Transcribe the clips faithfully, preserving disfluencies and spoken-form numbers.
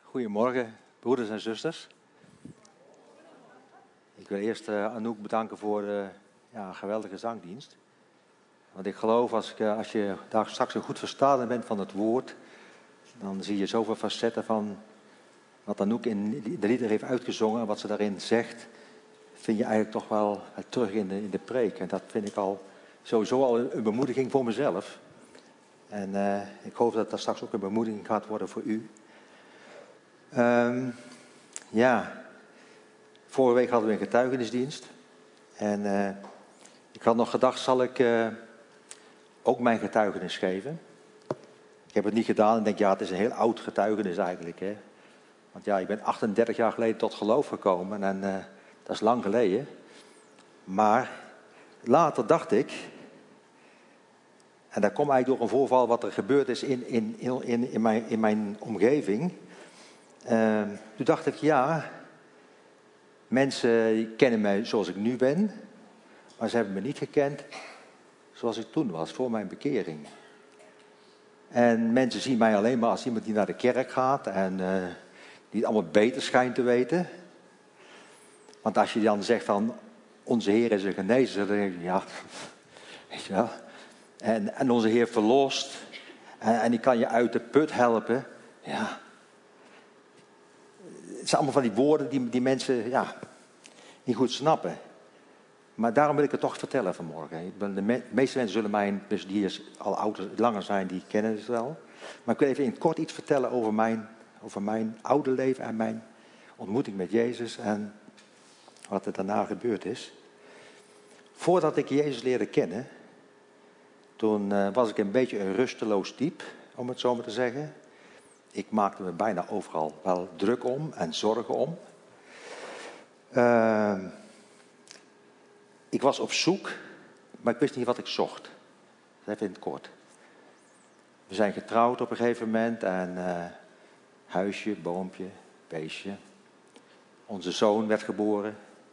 Goedemorgen, broeders en zusters. Ik wil eerst uh, Anouk bedanken voor uh, ja, een geweldige zangdienst. Want ik geloof, als, ik, uh, als je daar straks een goed verstaande bent van het woord, dan zie je zoveel facetten van wat Anouk in de lieder heeft uitgezongen en wat ze daarin zegt, vind je eigenlijk toch wel terug in de, in de preek. En dat vind ik al sowieso al een bemoediging voor mezelf. En uh, ik hoop dat dat straks ook een bemoediging gaat worden voor u. Um, ja, vorige week hadden we een getuigenisdienst. En uh, ik had nog gedacht, zal ik uh, ook mijn getuigenis geven? Ik heb het niet gedaan en denk, ja, het is een heel oud getuigenis eigenlijk. Hè? Want ja, ik ben achtendertig jaar geleden tot geloof gekomen en uh, dat is lang geleden. Maar later dacht ik, en dat komt eigenlijk door een voorval wat er gebeurd is in, in, in, in, mijn, in mijn omgeving. Uh, toen dacht ik, ja, mensen kennen mij zoals ik nu ben, maar ze hebben me niet gekend zoals ik toen was, voor mijn bekering. En mensen zien mij alleen maar als iemand die naar de kerk gaat en uh, die het allemaal beter schijnt te weten. Want als je dan zegt van, onze Heer is een genezer, dan denk je, ja, weet je wel. En, en onze Heer verlost en, en die kan je uit de put helpen, ja. Het zijn allemaal van die woorden die, die mensen ja, niet goed snappen. Maar daarom wil ik het toch vertellen vanmorgen. De me- meeste mensen zullen mij, dus die hier al ouder, langer zijn, die kennen het wel. Maar ik wil even in het kort iets vertellen over mijn, over mijn oude leven en mijn ontmoeting met Jezus en wat er daarna gebeurd is. Voordat ik Jezus leerde kennen, toen uh, was ik een beetje een rusteloos type, om het zo maar te zeggen. Ik maakte me bijna overal wel druk om en zorgen om. Uh, ik was op zoek, maar ik wist niet wat ik zocht. Even in het kort. We zijn getrouwd op een gegeven moment en uh, huisje, boompje, beestje. Onze zoon werd geboren.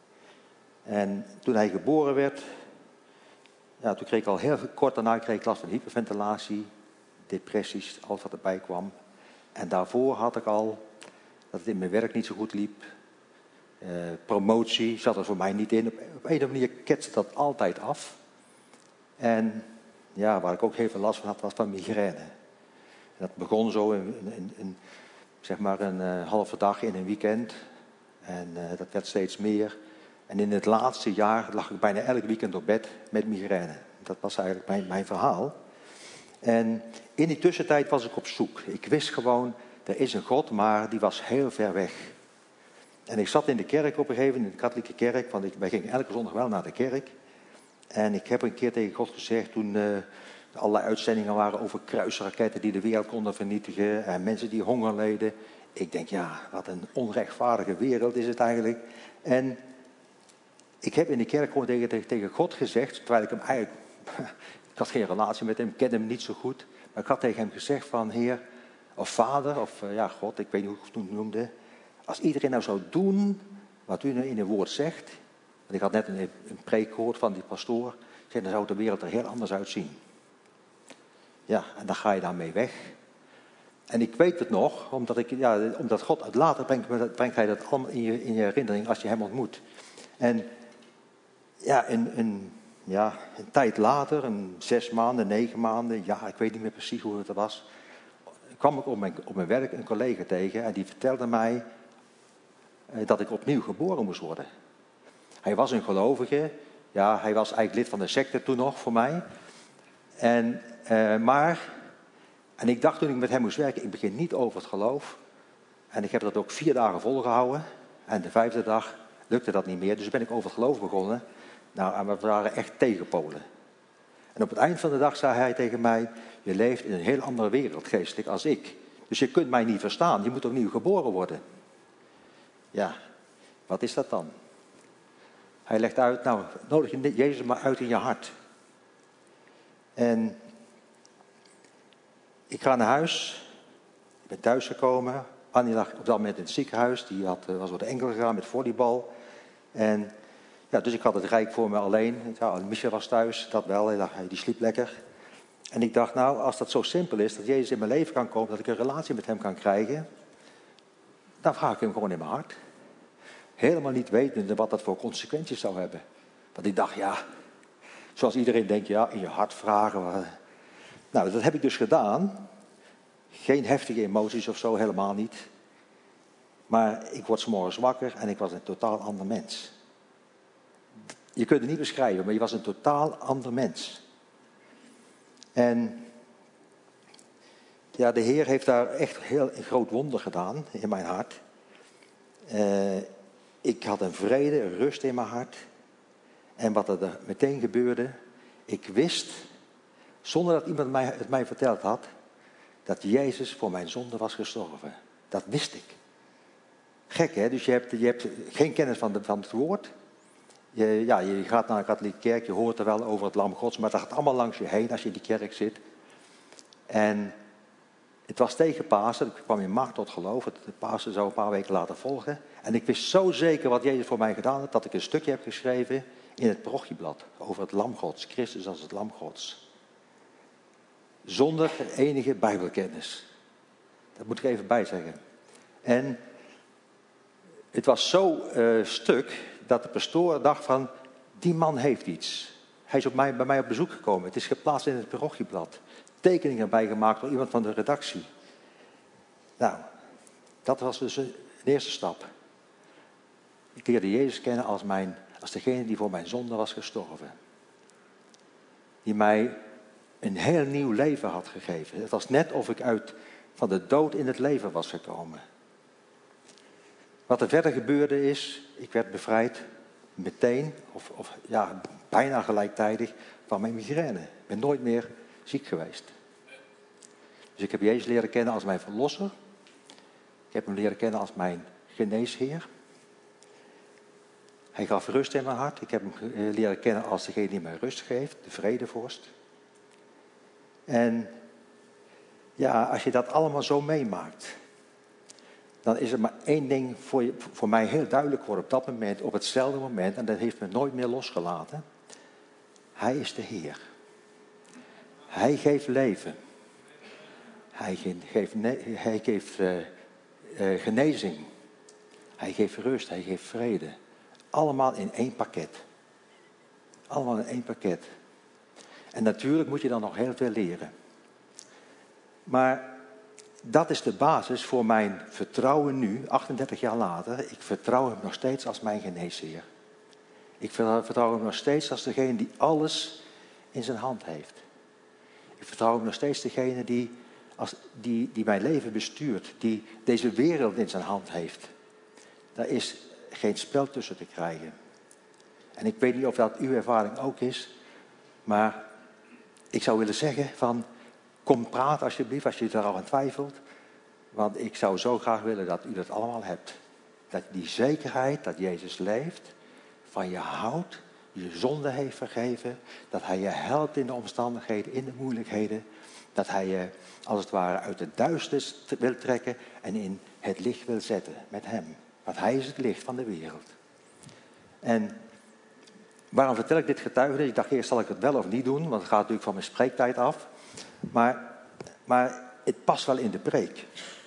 En toen hij geboren werd, ja, toen kreeg ik al heel kort daarna kreeg ik last van hyperventilatie, depressies, alles wat erbij kwam. En daarvoor had ik al dat het in mijn werk niet zo goed liep. Uh, promotie zat er voor mij niet in. Op, op een of andere manier ketste dat altijd af. En ja, waar ik ook heel veel last van had, was van migraine. En dat begon zo in, in, in zeg maar een uh, halve dag in een weekend. En uh, dat werd steeds meer. En in het laatste jaar lag ik bijna elk weekend op bed met migraine. Dat was eigenlijk mijn, mijn verhaal. En in die tussentijd was ik op zoek. Ik wist gewoon, er is een God, maar die was heel ver weg. En ik zat in de kerk op een gegeven moment, in de katholieke kerk, want ik, wij gingen elke zondag wel naar de kerk. En ik heb een keer tegen God gezegd, toen uh, allerlei uitzendingen waren over kruisraketten die de wereld konden vernietigen. En mensen die honger leden. Ik denk, ja, wat een onrechtvaardige wereld is het eigenlijk. En ik heb in de kerk gewoon tegen, tegen God gezegd, terwijl ik hem eigenlijk... Ik had geen relatie met hem, ik kende hem niet zo goed. Maar ik had tegen hem gezegd van, Heer, of Vader, of uh, ja, God, ik weet niet hoe ik het toen noemde. Als iedereen nou zou doen wat u nu in het woord zegt. Want ik had net een, een preek gehoord van die pastoor. Zeg, dan zou de wereld er heel anders uitzien. Ja, en dan ga je daarmee weg. En ik weet het nog, omdat, ik, ja, omdat God het later brengt, brengt hij dat allemaal in je, in je herinnering als je hem ontmoet. En ja, een... een Ja, een tijd later, een zes maanden, negen maanden, ja, ik weet niet meer precies hoe het was, kwam ik op mijn, op mijn werk een collega tegen en die vertelde mij eh, dat ik opnieuw geboren moest worden. Hij was een gelovige, ja, hij was eigenlijk lid van de secte toen nog voor mij. En, eh, maar, en ik dacht toen ik met hem moest werken, ik begin niet over het geloof. En ik heb dat ook vier dagen volgehouden en de vijfde dag lukte dat niet meer, dus ben ik over het geloof begonnen. Nou, en we waren echt tegenpolen. En op het eind van de dag zei hij tegen mij, je leeft in een heel andere wereld geestelijk als ik. Dus je kunt mij niet verstaan, je moet opnieuw geboren worden. Ja, wat is dat dan? Hij legt uit, nou, nodig je Jezus maar uit in je hart. En ik ga naar huis, ik ben thuisgekomen. Annie lag op dat moment in het ziekenhuis, die had, was door de enkel gegaan met volleybal. En... Ja, dus ik had het rijk voor me alleen. Ja, Michel was thuis, dat wel, die sliep lekker. En ik dacht, nou, als dat zo simpel is, dat Jezus in mijn leven kan komen, dat ik een relatie met hem kan krijgen. dan vraag ik hem gewoon in mijn hart. Helemaal niet wetende wat dat voor consequenties zou hebben. Want ik dacht, ja, zoals iedereen denkt, ja, in je hart vragen. Nou, dat heb ik dus gedaan. Geen heftige emoties of zo, helemaal niet. Maar ik word 's morgens wakker en ik was een totaal ander mens. Je kunt het niet beschrijven, maar je was een totaal ander mens. En ja, de Heer heeft daar echt heel een groot wonder gedaan in mijn hart. Uh, ik had een vrede, een rust in mijn hart. En wat er meteen gebeurde, ik wist, zonder dat iemand mij, het mij verteld had, dat Jezus voor mijn zonde was gestorven. Dat wist ik. Gek, hè? Dus je hebt, je hebt geen kennis van, de, van het woord. Je, ja, je gaat naar een katholieke kerk, je hoort er wel over het lam Gods, maar dat gaat allemaal langs je heen als je in die kerk zit. En het was tegen Pasen, ik kwam in maart tot geloof, de Pasen zou een paar weken later volgen. En ik wist zo zeker wat Jezus voor mij gedaan had, dat ik een stukje heb geschreven in het parochieblad over het lam Gods, Christus als het lam Gods. Zonder enige bijbelkennis. Dat moet ik even bijzeggen. En het was zo uh, stuk dat de pastoor dacht van, die man heeft iets. Hij is op mij, bij mij op bezoek gekomen. Het is geplaatst in het parochieblad. Tekeningen erbij gemaakt door iemand van de redactie. Nou, dat was dus een eerste stap. Ik leerde Jezus kennen als, mijn, als degene die voor mijn zonde was gestorven. Die mij een heel nieuw leven had gegeven. Het was net of ik uit van de dood in het leven was gekomen. Wat er verder gebeurde is, ik werd bevrijd meteen, of, of ja, bijna gelijktijdig, van mijn migraine. Ik ben nooit meer ziek geweest. Dus ik heb Jezus leren kennen als mijn verlosser. Ik heb hem leren kennen als mijn geneesheer. Hij gaf rust in mijn hart. Ik heb hem leren kennen als degene die mij rust geeft, de vredevorst. En ja, als je dat allemaal zo meemaakt, dan is er maar één ding voor, je, voor mij heel duidelijk geworden op dat moment, op hetzelfde moment, en dat heeft me nooit meer losgelaten. Hij is de Heer. Hij geeft leven. Hij geeft, hij geeft uh, uh, genezing. Hij geeft rust, hij geeft vrede. Allemaal in één pakket. Allemaal in één pakket. En natuurlijk moet je dan nog heel veel leren. Maar dat is de basis voor mijn vertrouwen nu, achtendertig jaar later. Ik vertrouw hem nog steeds als mijn geneesheer. Ik vertrouw hem nog steeds als degene die alles in zijn hand heeft. Ik vertrouw hem nog steeds degene die, als, die, die mijn leven bestuurt. Die deze wereld in zijn hand heeft. Daar is geen spel tussen te krijgen. En ik weet niet of dat uw ervaring ook is. Maar ik zou willen zeggen van, kom praat alsjeblieft als je er al aan twijfelt. Want ik zou zo graag willen dat u dat allemaal hebt. Dat die zekerheid dat Jezus leeft, van je houdt, je zonde heeft vergeven. Dat hij je helpt in de omstandigheden, in de moeilijkheden. Dat hij je als het ware uit de duisternis wil trekken en in het licht wil zetten met hem. Want hij is het licht van de wereld. En waarom vertel ik dit getuigenis? Ik dacht eerst, zal ik het wel of niet doen? Want het gaat natuurlijk van mijn spreektijd af. Maar, maar het past wel in de preek.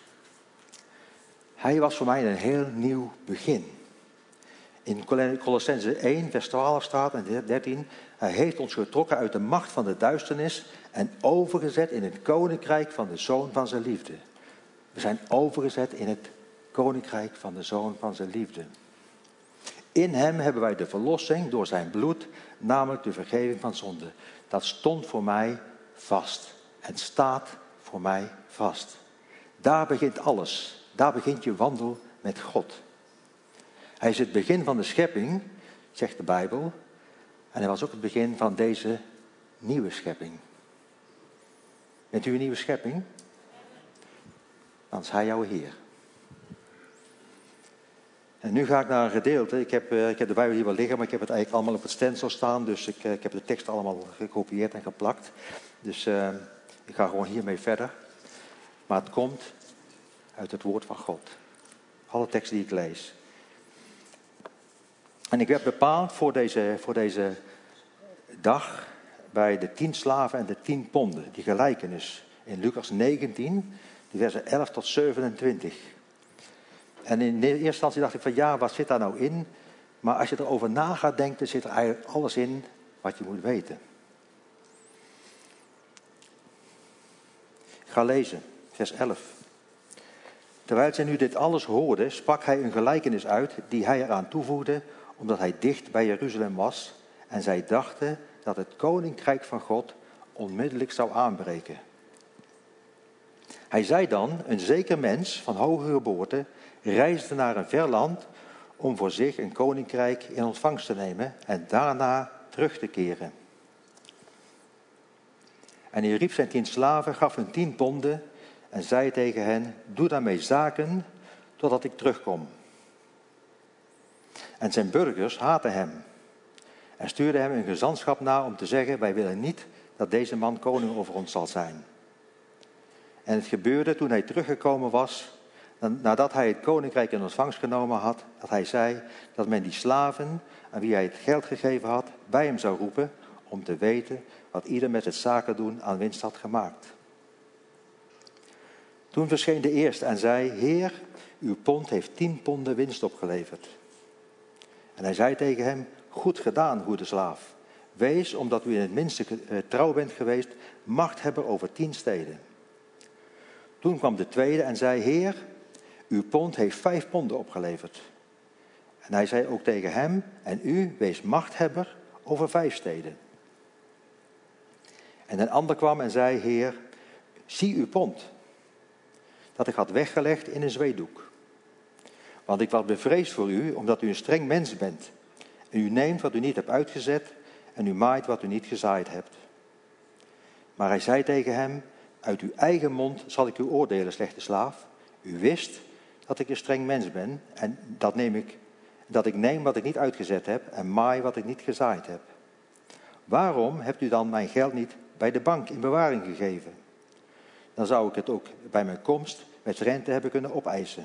Hij was voor mij een heel nieuw begin. In Kolossenzen één, vers twaalf staat en dertien. Hij heeft ons getrokken uit de macht van de duisternis en overgezet in het koninkrijk van de Zoon van zijn liefde. We zijn overgezet in het koninkrijk van de Zoon van zijn liefde. In hem hebben wij de verlossing door zijn bloed, namelijk de vergeving van zonde. Dat stond voor mij vast en staat voor mij vast. Daar begint alles. Daar begint je wandel met God. Hij is het begin van de schepping, zegt de Bijbel. En hij was ook het begin van deze nieuwe schepping. Bent u een nieuwe schepping? Dan is hij jouw Heer. En nu ga ik naar een gedeelte. Ik heb, uh, ik heb de Bijbel hier wel liggen, maar ik heb het eigenlijk allemaal op het stencil staan. Dus ik, uh, ik heb de tekst allemaal gekopieerd en geplakt. Dus uh, ik ga gewoon hiermee verder. Maar het komt uit het woord van God. Alle teksten die ik lees. En ik werd bepaald voor deze, voor deze dag bij de tien slaven en de tien ponden. Die gelijkenis in Lucas negentien, die versen elf tot zevenentwintig. En in de eerste instantie dacht ik van ja, wat zit daar nou in? Maar als je erover na gaat denken, zit er eigenlijk alles in wat je moet weten. Ik ga lezen, vers elf. Terwijl zij nu dit alles hoorden, sprak hij een gelijkenis uit die hij eraan toevoegde, omdat hij dicht bij Jeruzalem was. En zij dachten dat het koninkrijk van God onmiddellijk zou aanbreken. Hij zei dan, een zeker mens van hoge geboorte reisde naar een ver land om voor zich een koninkrijk in ontvangst te nemen en daarna terug te keren. En hij riep zijn tien slaven, gaf hun tien ponden en zei tegen hen, doe daarmee zaken totdat ik terugkom. En zijn burgers haatten hem en stuurden hem een gezantschap na om te zeggen, wij willen niet dat deze man koning over ons zal zijn. En het gebeurde toen hij teruggekomen was, nadat hij het koninkrijk in ontvangst genomen had, dat hij zei dat men die slaven aan wie hij het geld gegeven had, bij hem zou roepen om te weten wat ieder met het zaken doen aan winst had gemaakt. Toen verscheen de eerste en zei, Heer, uw pond heeft tien ponden winst opgeleverd. En hij zei tegen hem, goed gedaan, goede slaaf. Wees, omdat u in het minste trouw bent geweest, machthebber over tien steden. Toen kwam de tweede en zei, Heer, uw pond heeft vijf ponden opgeleverd. En hij zei ook tegen hem, en u, wees machthebber over vijf steden. En een ander kwam en zei, Heer, zie uw pond, dat ik had weggelegd in een zweetdoek. Want ik was bevreesd voor u, omdat u een streng mens bent. En u neemt wat u niet hebt uitgezet, en u maait wat u niet gezaaid hebt. Maar hij zei tegen hem, uit uw eigen mond zal ik u oordelen, slechte slaaf. U wist dat ik een streng mens ben, en dat, neem ik, dat ik neem wat ik niet uitgezet heb, en maai wat ik niet gezaaid heb. Waarom hebt u dan mijn geld niet bij de bank in bewaring gegeven? Dan zou ik het ook bij mijn komst met rente hebben kunnen opeisen.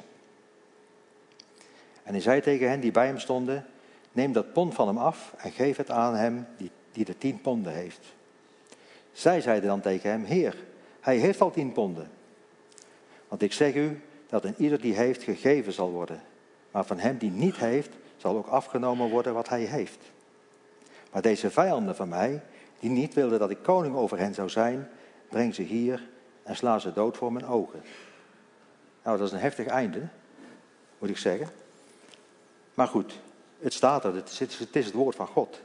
En hij zei tegen hen die bij hem stonden, neem dat pond van hem af en geef het aan hem die, die de tien ponden heeft. Zij zeiden dan tegen hem, Heer, hij heeft al tien ponden. Want ik zeg u dat een ieder die heeft gegeven zal worden. Maar van hem die niet heeft, zal ook afgenomen worden wat hij heeft. Maar deze vijanden van mij, die niet wilden dat ik koning over hen zou zijn, breng ze hier en sla ze dood voor mijn ogen. Nou, dat is een heftig einde, moet ik zeggen. Maar goed, het staat er, het is, het is het woord van God.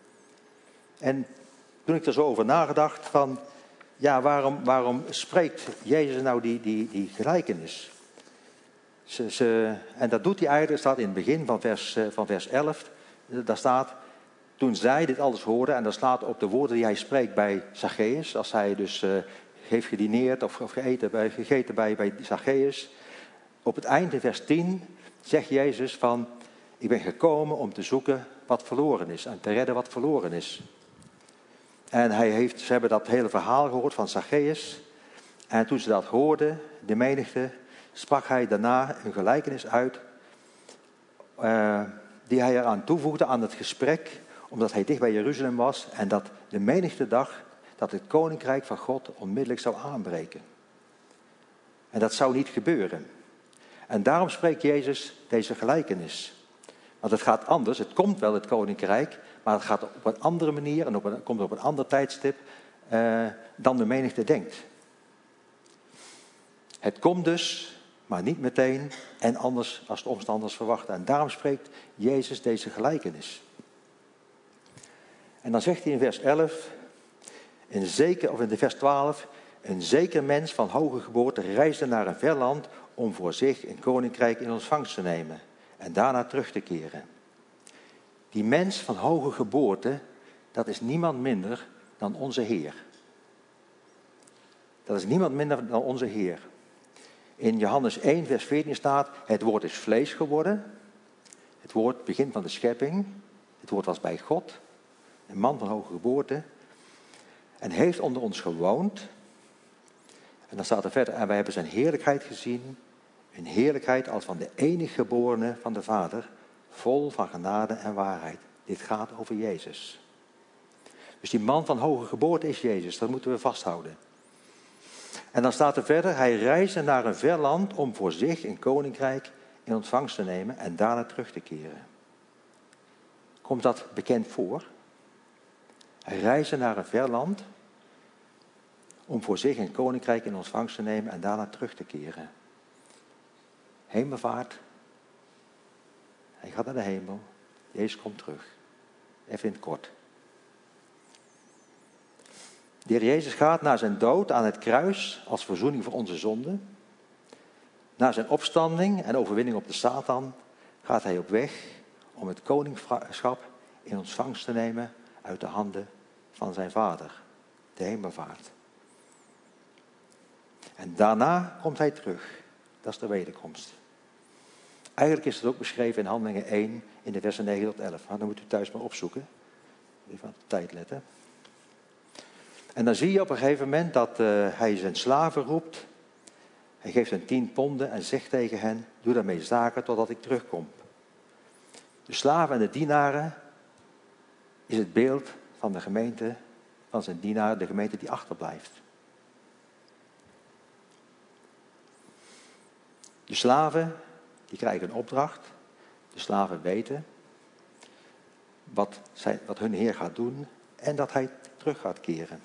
En toen ik er zo over nagedacht van, ja, waarom, waarom spreekt Jezus nou die, die, die gelijkenis? Ze, ze, en dat doet hij eigenlijk, staat in het begin van vers, van vers elf, daar staat, toen zij dit alles hoorden, en dat slaat op de woorden die hij spreekt bij Zacchaeus, als hij dus uh, heeft gedineerd of, of gegeten bij, gegeten bij, bij Zacchaeus. Op het eind in vers tien zegt Jezus van, ik ben gekomen om te zoeken wat verloren is en te redden wat verloren is. En hij heeft, ze hebben dat hele verhaal gehoord van Zacchaeus. En toen ze dat hoorden, de menigte, sprak hij daarna een gelijkenis uit, uh, die hij eraan toevoegde aan het gesprek, omdat hij dicht bij Jeruzalem was en dat de menigte dacht dat het koninkrijk van God onmiddellijk zou aanbreken. En dat zou niet gebeuren. En daarom spreekt Jezus deze gelijkenis. Want het gaat anders, het komt wel het koninkrijk, maar het gaat op een andere manier en op een, komt op een ander tijdstip uh, dan de menigte denkt. Het komt dus, maar niet meteen en anders als de omstanders verwachten. En daarom spreekt Jezus deze gelijkenis. En dan zegt hij in vers elf, een zeker, of in de vers twaalf, een zeker mens van hoge geboorte reisde naar een ver land om voor zich een koninkrijk in ontvangst te nemen en daarna terug te keren. Die mens van hoge geboorte, dat is niemand minder dan onze Heer. Dat is niemand minder dan onze Heer. In Johannes één, vers veertien staat, het woord is vlees geworden. Het woord, begin van de schepping. Het woord was bij God. Een man van hoge geboorte. En heeft onder ons gewoond. En dan staat er verder, en wij hebben zijn heerlijkheid gezien. Een heerlijkheid als van de enige geborene van de Vader. Vol van genade en waarheid. Dit gaat over Jezus. Dus die man van hoge geboorte is Jezus. Dat moeten we vasthouden. En dan staat er verder, hij reisde naar een ver land om voor zich een koninkrijk in ontvangst te nemen en daarna terug te keren. Komt dat bekend voor? Reizen naar een ver land om voor zich een koninkrijk in ontvangst te nemen en daarna terug te keren. Hemelvaart. Hij gaat naar de hemel. Jezus komt terug. Even in het kort. De Heer Jezus gaat na zijn dood aan het kruis als verzoening voor onze zonden. Na zijn opstanding en overwinning op de Satan gaat hij op weg om het koningschap in ontvangst te nemen uit de handen van zijn Vader, de hemelvaart. En daarna komt hij terug. Dat is de wederkomst. Eigenlijk is het ook beschreven in Handelingen één in de versen negen tot elf. Maar dan moet u thuis maar opzoeken. Even aan de tijd letten. En dan zie je op een gegeven moment dat uh, hij zijn slaven roept. Hij geeft hen tien ponden en zegt tegen hen, doe daarmee zaken totdat ik terugkom. De slaven en de dienaren is het beeld van de gemeente, van zijn dienaar, de gemeente die achterblijft. De slaven, die krijgen een opdracht. De slaven weten wat, zij, wat hun Heer gaat doen en dat hij terug gaat keren.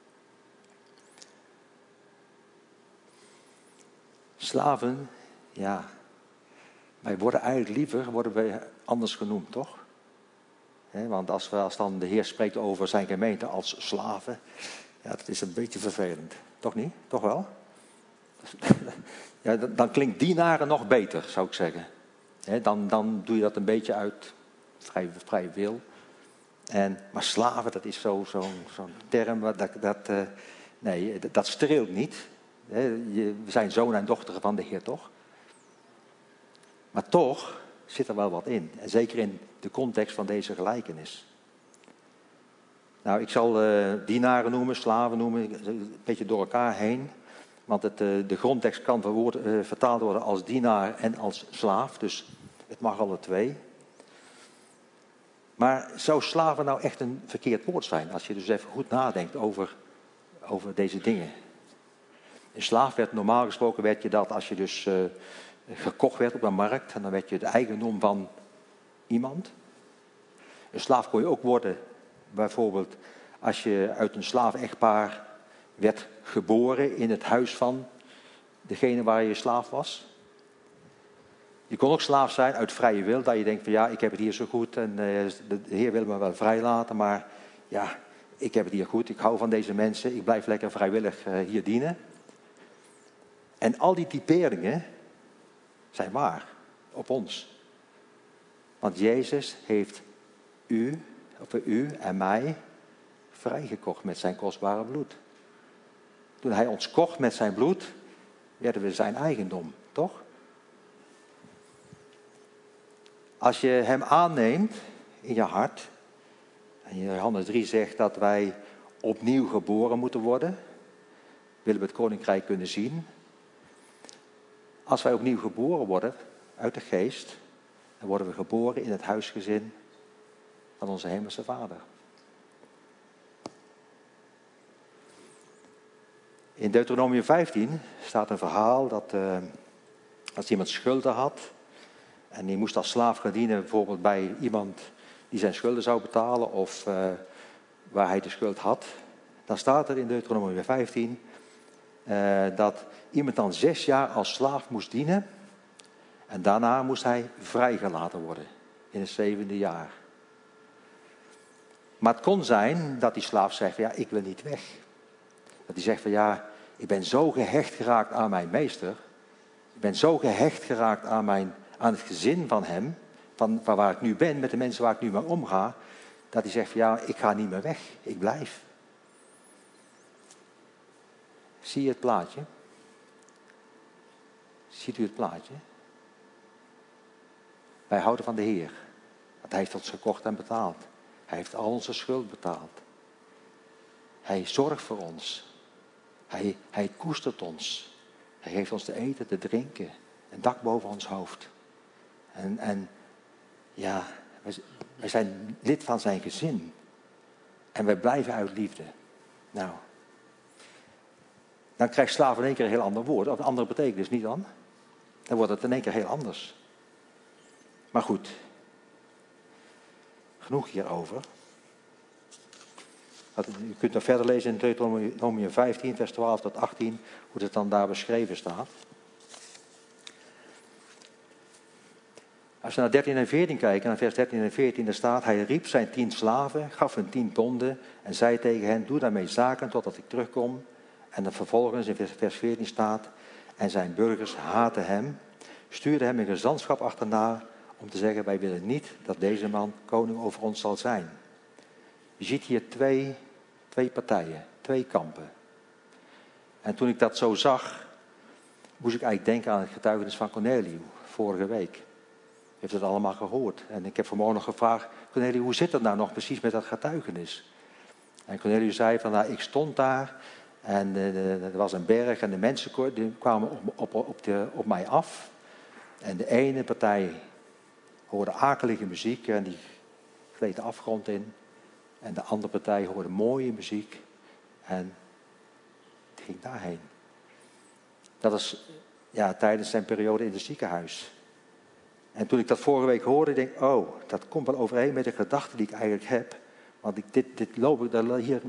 Slaven, ja, wij worden eigenlijk liever, worden wij anders genoemd, toch? He, want als, we, als dan de Heer spreekt over zijn gemeente als slaven, ja, dat is een beetje vervelend. Toch niet? Toch wel? Ja, dan, dan klinkt dienaren nog beter, zou ik zeggen. He, dan, dan doe je dat een beetje uit vrij, vrij wil. En, maar slaven, dat is zo'n zo, zo term, dat, dat, uh, nee, dat, dat streelt niet. He, je, we zijn zoon en dochter van de Heer, toch? Maar toch zit er wel wat in. En zeker in de context van deze gelijkenis. Nou, ik zal uh, dienaren noemen, slaven noemen, een beetje door elkaar heen. Want het, uh, de grondtekst kan verwoord, uh, vertaald worden als dienaar en als slaaf. Dus het mag alle twee. Maar zou slaven nou echt een verkeerd woord zijn? Als je dus even goed nadenkt over, over deze dingen. Een slaaf werd normaal gesproken werd je dat als je dus uh, gekocht werd op een markt. En dan werd je de eigendom van iemand. Een slaaf kon je ook worden bijvoorbeeld als je uit een slaaf-echtpaar werd geboren in het huis van degene waar je slaaf was. Je kon ook slaaf zijn uit vrije wil, dat je denkt van ja, ik heb het hier zo goed en uh, de Heer wil me wel vrijlaten, maar ja, ik heb het hier goed, ik hou van deze mensen, ik blijf lekker vrijwillig uh, hier dienen. En al die typeringen zijn waar op ons. Want Jezus heeft u, of u en mij vrijgekocht met zijn kostbare bloed. Toen hij ons kocht met zijn bloed, werden we zijn eigendom, toch? Als je hem aanneemt in je hart, en Johannes drie zegt dat wij opnieuw geboren moeten worden, willen we het koninkrijk kunnen zien. Als wij opnieuw geboren worden uit de geest, dan worden we geboren in het huisgezin van onze hemelse Vader. In Deuteronomium vijftien staat een verhaal dat uh, als iemand schulden had en die moest als slaaf gaan dienen bijvoorbeeld bij iemand die zijn schulden zou betalen of uh, waar hij de schuld had, dan staat er in Deuteronomium vijftien uh, dat iemand dan zes jaar als slaaf moest dienen en daarna moest hij vrijgelaten worden in het zevende jaar. Maar het kon zijn dat die slaaf zegt van ja, ik wil niet weg. Dat hij zegt van ja, ik ben zo gehecht geraakt aan mijn meester. Ik ben zo gehecht geraakt aan, mijn, aan het gezin van hem. Van, van waar ik nu ben, met de mensen waar ik nu mee omga. Dat hij zegt van ja, ik ga niet meer weg. Ik blijf. Zie je het plaatje? Ziet u het plaatje? Wij houden van de Heer. Want hij heeft ons gekocht en betaald. Hij heeft al onze schuld betaald. Hij zorgt voor ons. Hij, hij koestert ons. Hij geeft ons te eten, te drinken. Een dak boven ons hoofd. En, en ja, wij, wij zijn lid van zijn gezin. En wij blijven uit liefde. Nou, dan krijgt slaaf in één keer een heel ander woord. Of een andere betekenis, niet dan? Dan wordt het in één keer heel anders. Maar goed, genoeg hierover. U kunt nog verder lezen in Deuteronomium vijftien, vers twaalf tot achttien, hoe het dan daar beschreven staat. Als we naar dertien en veertien kijken, naar vers dertien en veertien, daar staat: hij riep zijn tien slaven, gaf hun tien ponden en zei tegen hen: doe daarmee zaken totdat ik terugkom. En dan vervolgens in vers veertien staat: en zijn burgers haatten hem, stuurden hem in gezantschap achterna om te zeggen: wij willen niet dat deze man koning over ons zal zijn. Je ziet hier twee, twee partijen, twee kampen. En toen ik dat zo zag, moest ik eigenlijk denken aan het getuigenis van Corneliu, vorige week. U heeft het allemaal gehoord. En ik heb vanmorgen nog gevraagd: Corneliu, hoe zit het nou nog precies met dat getuigenis? En Corneliu zei van, nou, ik stond daar en uh, er was een berg en de mensen die kwamen op, op, op, de, op mij af. En de ene partij hoorde akelige muziek en die gleed de afgrond in. En de andere partij hoorde mooie muziek en die ging daarheen. Dat was ja, tijdens zijn periode in het ziekenhuis. En toen ik dat vorige week hoorde, denk ik, oh, dat komt wel overeen met de gedachten die ik eigenlijk heb. Want ik, dit, dit loop ik daar hier.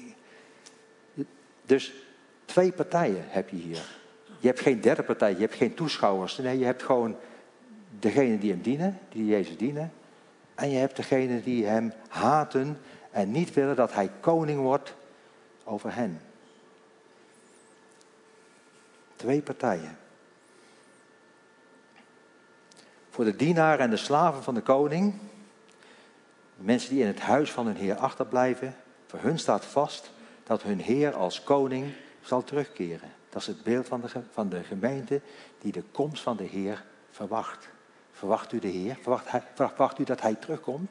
Dus twee partijen heb je hier. Je hebt geen derde partij, je hebt geen toeschouwers. Nee, je hebt gewoon degene die hem dienen, die Jezus dienen. En je hebt degene die hem haten en niet willen dat hij koning wordt over hen. Twee partijen. Voor de dienaren en de slaven van de koning, de mensen die in het huis van hun Heer achterblijven, voor hun staat vast dat hun Heer als koning zal terugkeren. Dat is het beeld van de, van de gemeente die de komst van de Heer verwacht. Verwacht u de Heer? Verwacht, hij, verwacht u dat hij terugkomt?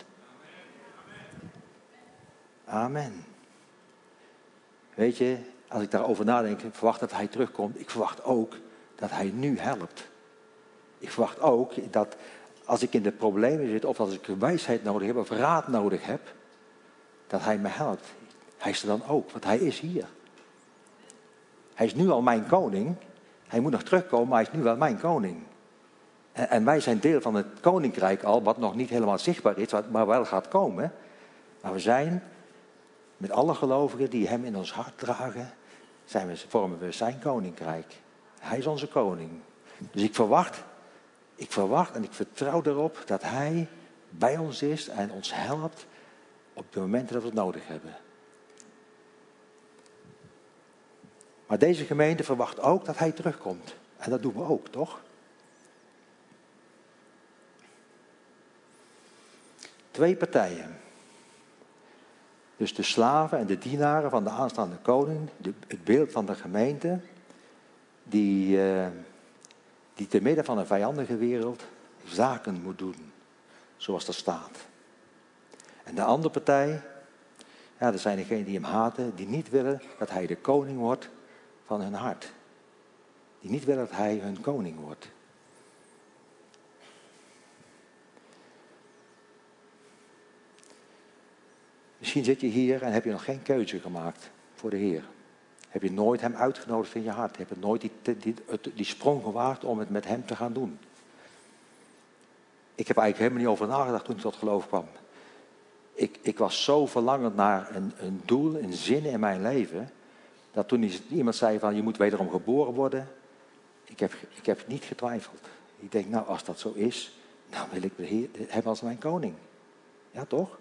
Amen. Weet je, als ik daarover nadenk, ik verwacht dat hij terugkomt. Ik verwacht ook dat hij nu helpt. Ik verwacht ook dat als ik in de problemen zit, of als ik wijsheid nodig heb, of raad nodig heb, dat hij me helpt. Hij is er dan ook, want hij is hier. Hij is nu al mijn koning. Hij moet nog terugkomen, maar hij is nu wel mijn koning. En, en wij zijn deel van het koninkrijk al, wat nog niet helemaal zichtbaar is, maar wel gaat komen. Maar we zijn, met alle gelovigen die hem in ons hart dragen, zijn we, vormen we zijn koninkrijk. Hij is onze koning. Dus ik verwacht, ik verwacht en ik vertrouw erop dat hij bij ons is en ons helpt op de momenten dat we het nodig hebben. Maar deze gemeente verwacht ook dat hij terugkomt. En dat doen we ook, toch? Twee partijen. Dus de slaven en de dienaren van de aanstaande koning, de, het beeld van de gemeente, die, uh, die te midden van een vijandige wereld zaken moet doen, zoals dat staat. En de andere partij, ja, dat zijn degenen die hem haten, die niet willen dat hij de koning wordt van hun hart. Die niet willen dat hij hun koning wordt. Misschien zit je hier en heb je nog geen keuze gemaakt voor de Heer. Heb je nooit hem uitgenodigd in je hart. Heb je nooit die, die, die, die sprong gewaagd om het met hem te gaan doen. Ik heb eigenlijk helemaal niet over nagedacht toen ik tot geloof kwam. Ik, ik was zo verlangend naar een, een doel, een zin in mijn leven, dat toen iemand zei van je moet wederom geboren worden, ik heb, ik heb niet getwijfeld. Ik denk, nou als dat zo is, dan wil ik de Heer hebben als mijn koning. Ja toch?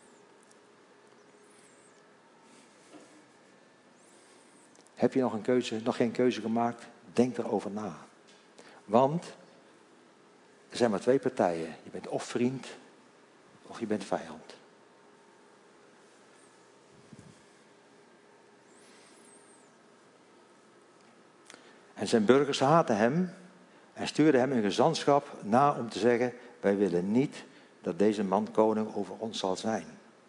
Heb je nog, een keuze, nog geen keuze gemaakt? Denk erover na. Want er zijn maar twee partijen. Je bent of vriend of je bent vijand. En zijn burgers haatten hem en stuurden hem in gezantschap na om te zeggen, wij willen niet dat deze man koning over ons zal zijn.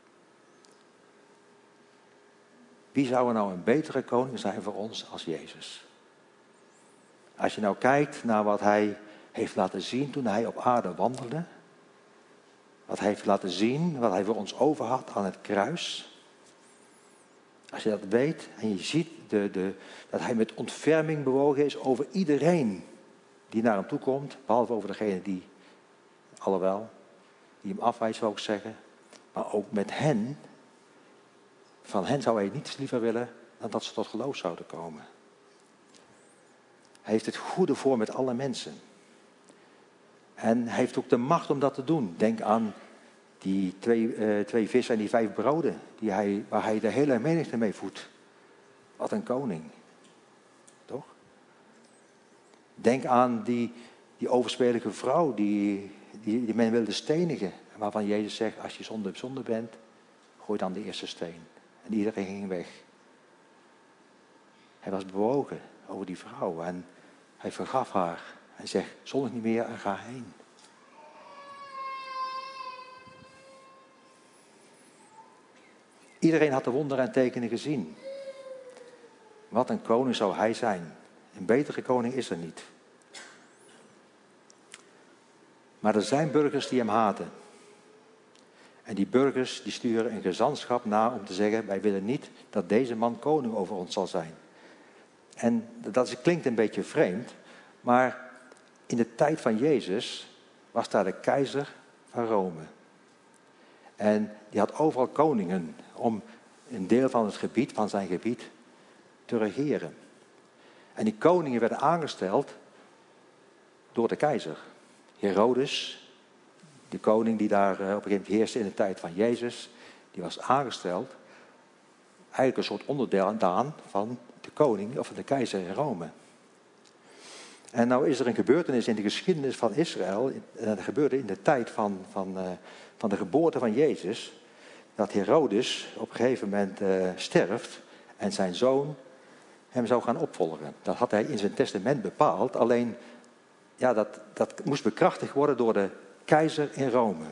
Wie zou er nou een betere koning zijn voor ons als Jezus? Als je nou kijkt naar wat hij heeft laten zien toen hij op aarde wandelde. Wat hij heeft laten zien, wat hij voor ons over had aan het kruis. Als je dat weet en je ziet de, de, dat hij met ontferming bewogen is over iedereen die naar hem toe komt. Behalve over degene die alhoewel, die hem afwijst zou ik zeggen. Maar ook met hen, van hen zou hij niets liever willen dan dat ze tot geloof zouden komen. Hij heeft het goede voor met alle mensen. En hij heeft ook de macht om dat te doen. Denk aan die twee, uh, twee vissen en die vijf broden, die hij, waar hij de hele menigte mee voedt. Wat een koning. Toch? Denk aan die, die overspelige vrouw die, die, die men wilde stenigen. Waarvan Jezus zegt, als je zonde op zonde bent, gooi dan de eerste steen. En iedereen ging weg. Hij was bewogen over die vrouw en hij vergaf haar. Hij zegt, zondig niet meer en ga heen. Iedereen had de wonderen en tekenen gezien. Wat een koning zou hij zijn. Een betere koning is er niet. Maar er zijn burgers die hem haten. En die burgers die sturen een gezantschap na om te zeggen, wij willen niet dat deze man koning over ons zal zijn. En dat klinkt een beetje vreemd, maar in de tijd van Jezus was daar de keizer van Rome. En die had overal koningen om een deel van het gebied, van zijn gebied, te regeren. En die koningen werden aangesteld door de keizer. Herodes, de koning die daar op een gegeven moment heerste in de tijd van Jezus, die was aangesteld, eigenlijk een soort onderdeel van de koning of van de keizer in Rome. En nou is er een gebeurtenis in de geschiedenis van Israël, en dat gebeurde in de tijd van, van, uh, van de geboorte van Jezus, dat Herodes op een gegeven moment uh, sterft en zijn zoon hem zou gaan opvolgen. Dat had hij in zijn testament bepaald, alleen ja, dat, dat moest bekrachtigd worden door de keizer in Rome.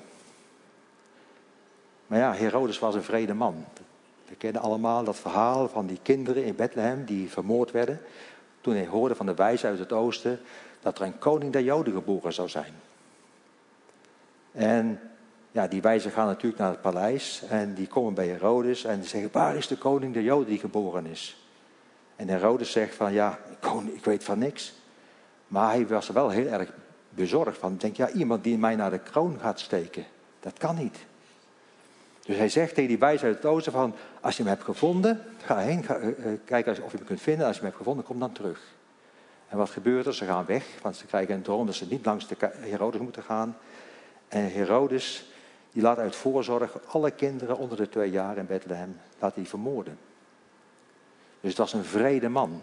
Maar ja, Herodes was een vrede man. We kennen allemaal dat verhaal van die kinderen in Bethlehem die vermoord werden. Toen hij hoorde van de wijzen uit het oosten dat er een koning der Joden geboren zou zijn. En ja, die wijzen gaan natuurlijk naar het paleis en die komen bij Herodes en die zeggen, waar is de koning der Joden die geboren is? En Herodes zegt van, ja, koning, ik weet van niks. Maar hij was er wel heel erg bezorgd van. Denk, ja, iemand die mij naar de kroon gaat steken, dat kan niet. Dus hij zegt tegen die wijzen uit het oosten van, als je hem hebt gevonden, ga heen, ga, uh, kijk of je hem kunt vinden. Als je hem hebt gevonden, kom dan terug. En wat gebeurt er? Ze gaan weg, want ze krijgen een droom dat ze niet langs de Herodes moeten gaan. En Herodes, die laat uit voorzorg alle kinderen onder de twee jaar in Bethlehem, laat hij vermoorden. Dus het was een vrede man.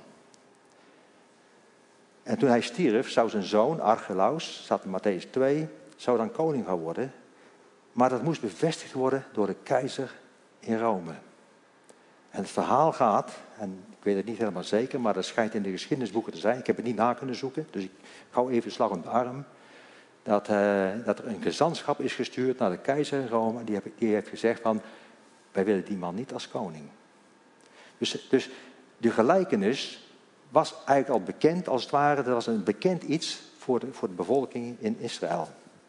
En toen hij stierf, zou zijn zoon, Archelaus, staat in Mattheüs twee, zou dan koning gaan worden. Maar dat moest bevestigd worden door de keizer in Rome. En het verhaal gaat, en ik weet het niet helemaal zeker, maar dat schijnt in de geschiedenisboeken te zijn. Ik heb het niet na kunnen zoeken, dus ik hou even slag om de arm. Dat, uh, dat er een gezantschap is gestuurd naar de keizer in Rome. En die, heb, die heeft gezegd van, wij willen die man niet als koning. Dus, dus de gelijkenis was eigenlijk al bekend, als het ware. Dat was een bekend iets voor de, voor de bevolking in Israël.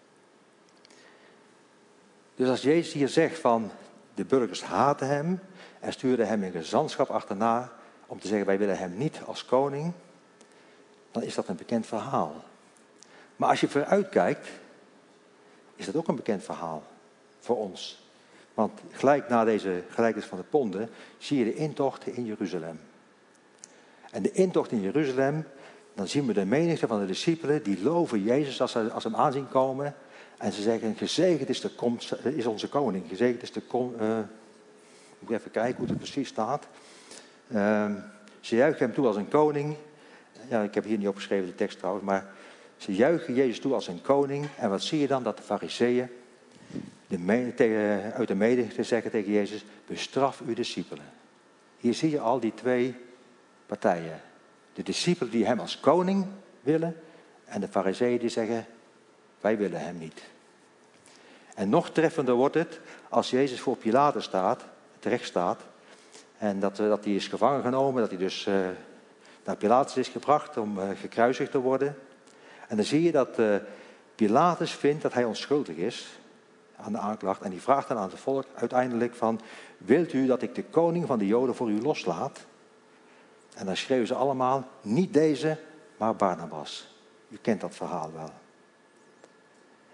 Dus als Jezus hier zegt van, de burgers haten hem en stuurden hem in gezantschap achterna om te zeggen, wij willen hem niet als koning, dan is dat een bekend verhaal. Maar als je vooruit kijkt, is dat ook een bekend verhaal voor ons. Want gelijk na deze gelijkenis van de ponden zie je de intocht in Jeruzalem. En de intocht in Jeruzalem, dan zien we de menigte van de discipelen, die loven Jezus als ze, als ze hem aanzien komen. En ze zeggen, gezegend is, de komst, is onze koning. Gezegend is de koning. Uh, moet ik even kijken hoe het precies staat. Uh, ze juichen hem toe als een koning. Ja, ik heb hier niet opgeschreven de tekst trouwens, maar ze juichen Jezus toe als een koning. En wat zie je dan? Dat de fariseeën de me- tegen, uit de menigte zeggen tegen Jezus, bestraf uw discipelen. Hier zie je al die twee partijen. De discipelen die hem als koning willen en de fariseeën die zeggen, wij willen hem niet. En nog treffender wordt het als Jezus voor Pilatus staat, terecht staat. En dat, dat hij is gevangen genomen, dat hij dus uh, naar Pilatus is gebracht om uh, gekruisigd te worden. En dan zie je dat uh, Pilatus vindt dat hij onschuldig is aan de aanklacht. En die vraagt dan aan het volk uiteindelijk van, wilt u dat ik de koning van de Joden voor u loslaat? En dan schreeuwen ze allemaal, niet deze, maar Barnabas. U kent dat verhaal wel.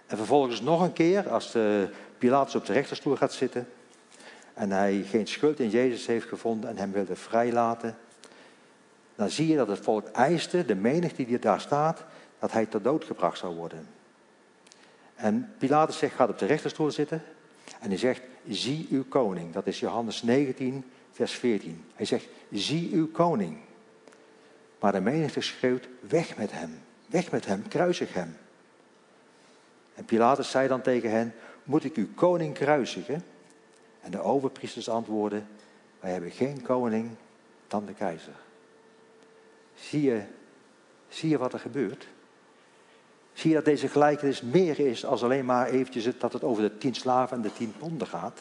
En vervolgens nog een keer, als de Pilatus op de rechterstoel gaat zitten en hij geen schuld in Jezus heeft gevonden en hem wilde vrijlaten, dan zie je dat het volk eiste, de menigte die daar staat, dat hij ter dood gebracht zou worden. En Pilatus zegt, gaat op de rechterstoel zitten en hij zegt, zie uw koning. Dat is Johannes negentien, vers veertien. Hij zegt, zie uw koning. Maar de menigte schreeuwt, weg met hem, weg met hem, kruisig hem. En Pilatus zei dan tegen hen, moet ik uw koning kruisigen? En de overpriesters antwoordden, wij hebben geen koning dan de keizer. Zie je, zie je wat er gebeurt? Zie je dat deze gelijkenis meer is als alleen maar eventjes het, dat het over de tien slaven en de tien ponden gaat?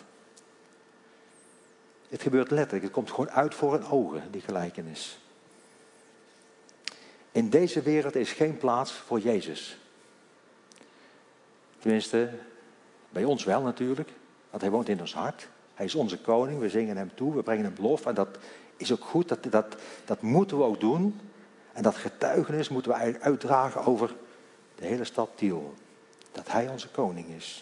Het gebeurt letterlijk, het komt gewoon uit voor hun ogen, die gelijkenis. In deze wereld is geen plaats voor Jezus. Tenminste, bij ons wel natuurlijk, want hij woont in ons hart. Hij is onze koning, we zingen hem toe, we brengen hem lof en dat is ook goed, dat, dat, dat moeten we ook doen. En dat getuigenis moeten we eigenlijk uitdragen over de hele stad Tiel. Dat hij onze koning is.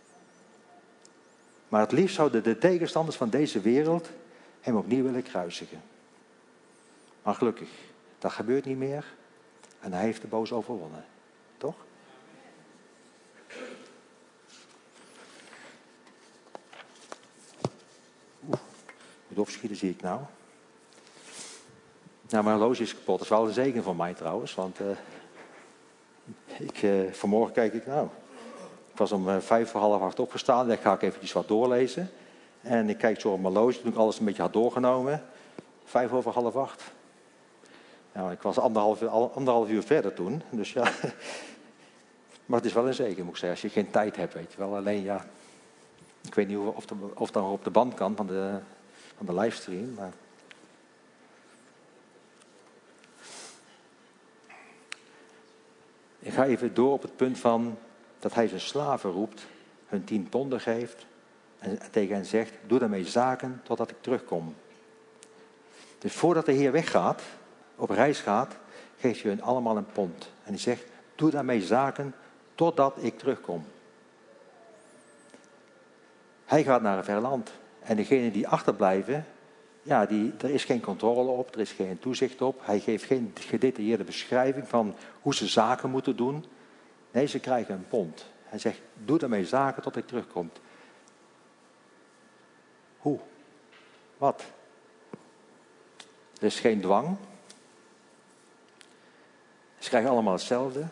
Maar het liefst zouden de tegenstanders van deze wereld hem opnieuw willen kruisigen. Maar gelukkig, dat gebeurt niet meer en hij heeft de boos overwonnen. Toch? Oeh, moet opschieten zie ik nou. Nou, mijn horloge is kapot. Dat is wel een zegen voor mij trouwens. Want uh, ik, uh, vanmorgen kijk ik, nou, ik was om uh, vijf voor half acht opgestaan. Dan ga ik eventjes wat doorlezen. En ik kijk zo op mijn horloge, toen ik alles een beetje had doorgenomen. Vijf over half acht. Nou, ik was anderhalf, anderhalf uur verder toen. Dus ja, maar het is wel een zegen, moet ik zeggen. Als je geen tijd hebt, weet je wel. Alleen ja, ik weet niet of, de, of dat op de band kan van de, van de livestream, maar... Ik ga even door op het punt van dat hij zijn slaven roept, hun tien ponden geeft en tegen hen zegt, doe daarmee zaken totdat ik terugkom. Dus voordat de Heer weggaat, op reis gaat, geeft hij hun allemaal een pond. En hij zegt, doe daarmee zaken totdat ik terugkom. Hij gaat naar een ver land. En degenen die achterblijven, ja, die, er is geen controle op, er is geen toezicht op. Hij geeft geen gedetailleerde beschrijving van hoe ze zaken moeten doen. Nee, ze krijgen een pond. Hij zegt, doe daarmee zaken tot ik terugkom. Hoe? Wat? Er is geen dwang. Ze krijgen allemaal hetzelfde.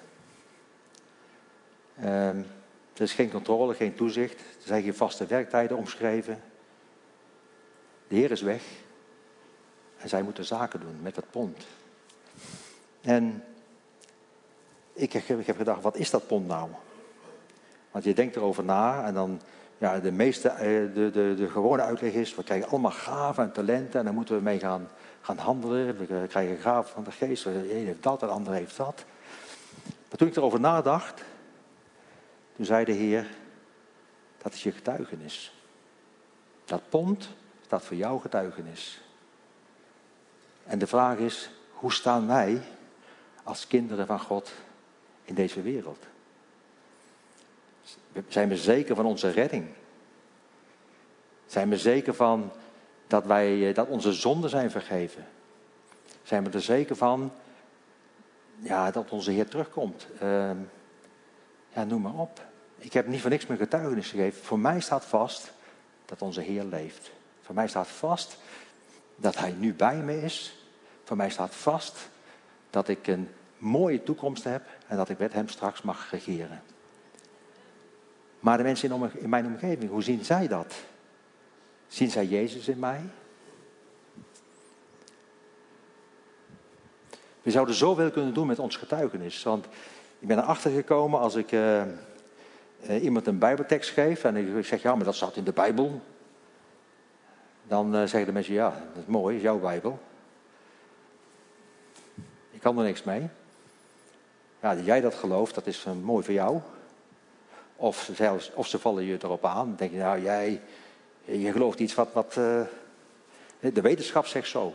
Um, er is geen controle, geen toezicht. Er zijn geen vaste werktijden omschreven. De Heer is weg. En zij moeten zaken doen met dat pond. En ik heb, ik heb gedacht, wat is dat pond nou? Want je denkt erover na en dan, ja, de meeste, de, de, de gewone uitleg is, we krijgen allemaal gaven en talenten en dan moeten we mee gaan, gaan handelen. We krijgen gaven van de geest, de een heeft dat, de ander heeft dat. Maar toen ik erover nadacht, toen zei de Heer, dat is je getuigenis. Dat pond staat voor jouw getuigenis. En de vraag is, hoe staan wij als kinderen van God in deze wereld? Zijn we zeker van onze redding? Zijn we zeker van dat, wij, dat onze zonden zijn vergeven? Zijn we er zeker van ja, dat onze Heer terugkomt? Uh, ja, noem maar op. Ik heb niet voor niks meer getuigenis gegeven. Voor mij staat vast dat onze Heer leeft. Voor mij staat vast dat Hij nu bij me is. Voor mij staat vast dat ik een mooie toekomst heb en dat ik met Hem straks mag regeren. Maar de mensen in, in mijn omgeving, hoe zien zij dat? Zien zij Jezus in mij? We zouden zoveel kunnen doen met ons getuigenis. Want ik ben erachter gekomen als ik uh, uh, iemand een bijbeltekst geef en ik zeg, ja, maar dat staat in de Bijbel. Dan uh, zeggen de mensen, ja, dat is mooi, dat is jouw Bijbel. Ik kan er niks mee. Ja, dat jij dat gelooft, dat is uh, mooi voor jou. Of, zelfs, of ze vallen je erop aan. Dan denk je, nou, jij, je gelooft iets wat, wat uh, de wetenschap zegt zo.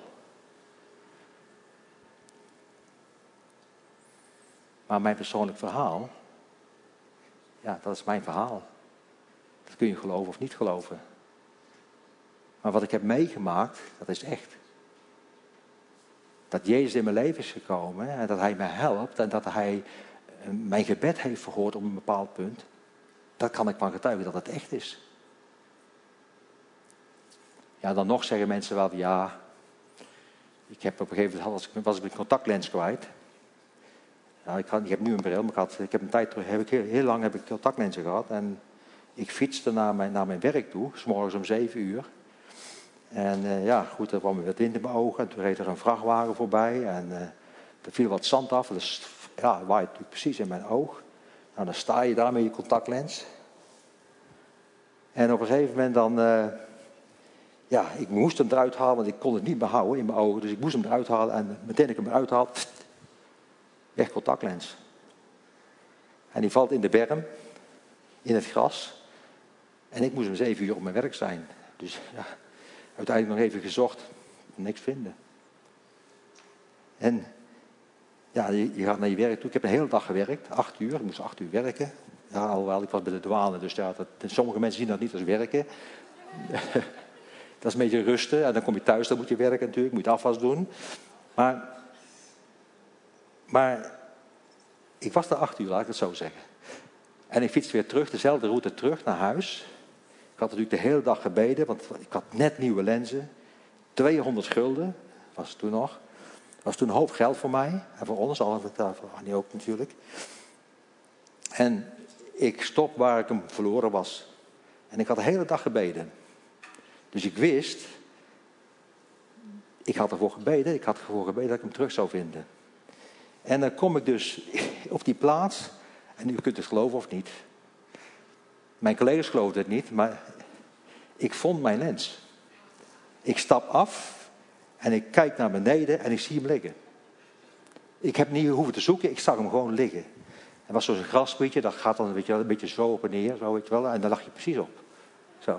Maar mijn persoonlijk verhaal Ja, dat is mijn verhaal. Dat kun je geloven of niet geloven. Maar wat ik heb meegemaakt, dat is echt. Dat Jezus in mijn leven is gekomen en dat hij mij helpt en dat hij mijn gebed heeft verhoord op een bepaald punt. Dat kan ik van getuigen dat het echt is. Ja, dan nog zeggen mensen wel, ja, ik heb op een gegeven moment was ik mijn contactlens kwijt. Ja, ik, had, ik heb nu een bril, maar ik, had, ik heb een tijd terug, heb ik heel, heel lang heb ik contactlenzen gehad. En ik fietste naar mijn, naar mijn werk toe, 's morgens om zeven uur. En uh, ja, goed, er kwam wat wind in mijn ogen. En toen reed er een vrachtwagen voorbij. En uh, er viel wat zand af. Dus ja, waait natuurlijk precies in mijn oog. Nou, dan sta je daar met je contactlens. En op een gegeven moment dan... Uh, ja, ik moest hem eruit halen, want ik kon het niet meer houden in mijn ogen. Dus ik moest hem eruit halen. En meteen ik hem eruit haal, pst, weg contactlens. En die valt in de berm, in het gras. En ik moest om zeven uur op mijn werk zijn. Dus ja, uiteindelijk nog even gezocht, niks vinden. En ja, je, je gaat naar je werk toe. Ik heb een hele dag gewerkt, acht uur. Ik moest acht uur werken. Ja, alhoewel, ik was bij de douane, dus ja, dat, sommige mensen zien dat niet als werken. Dat is een beetje rusten. En dan kom je thuis, dan moet je werken natuurlijk, moet je afwas doen. Maar, maar ik was daar acht uur, laat ik het zo zeggen. En ik fietste weer terug, dezelfde route terug naar huis. Ik had natuurlijk de hele dag gebeden, want ik had net nieuwe lenzen. tweehonderd gulden, was het toen nog. Dat was toen een hoop geld voor mij. En voor ons, al voor Annie ook natuurlijk. En ik stop waar ik hem verloren was. En ik had de hele dag gebeden. Dus ik wist, ik had ervoor gebeden, ik had ervoor gebeden dat ik hem terug zou vinden. En dan kom ik dus op die plaats, en u kunt het geloven of niet. Mijn collega's geloofden het niet, maar ik vond mijn lens. Ik stap af en ik kijk naar beneden en ik zie hem liggen. Ik heb niet hoeven te zoeken, ik zag hem gewoon liggen. Het was zo'n grassprietje, dat gaat dan een beetje, een beetje zo op en neer, zo weet je wel, en daar lag je precies op. Zo.